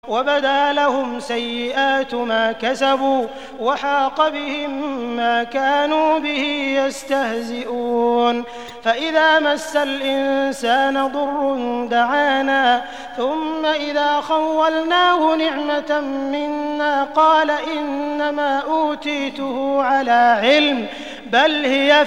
وبدا لهم سيئات ما كسبوا وحاق بهم ما كانوا به يستهزئون فإذا مس الإنسان ضر دعانا ثم إذا خولناه نعمة منا قال إنما أوتيته على علم بل هي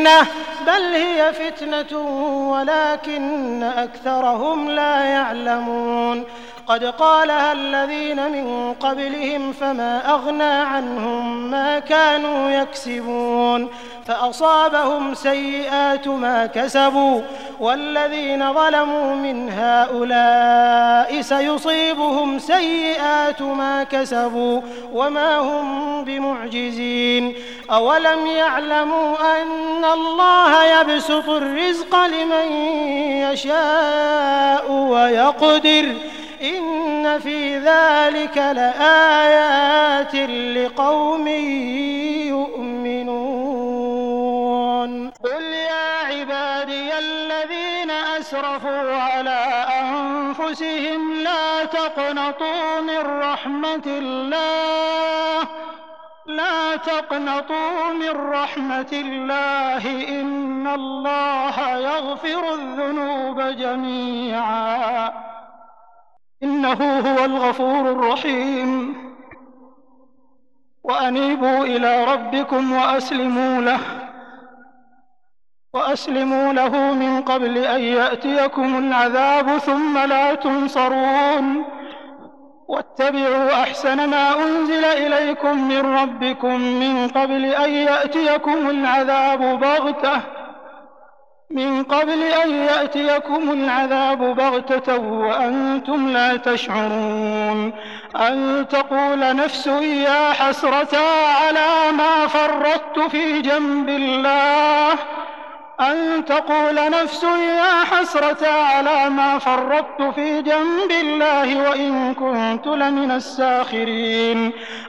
فتنة ولكن أكثرهم لا يعلمون قد قالها الذين من قبلهم فما أغنى عنهم ما كانوا يكسبون فأصابهم سيئات ما كسبوا والذين ظلموا من هؤلاء سيصيبهم سيئات ما كسبوا وما هم بمعجزين أولم يعلموا أن الله يبسط الرزق لمن يشاء ويقدر إن في ذلك لآيات لقوم يؤمنون قل يا عبادي الذين أسرفوا على أنفسهم لا تقنطوا من رحمة الله إن الله يغفر الذنوب جميعا إنه هو الغفور الرحيم وأنيبوا إلى ربكم وأسلموا له من قبل أن يأتيكم العذاب ثم لا تنصرون واتبعوا أحسن ما أنزل إليكم من ربكم من قبل أن يأتيكم العذاب بغتة وأنتم لا تشعرون أن تقول نفس يا حسرة على ما فرطت في جنب الله وإن كنت لمن الساخرين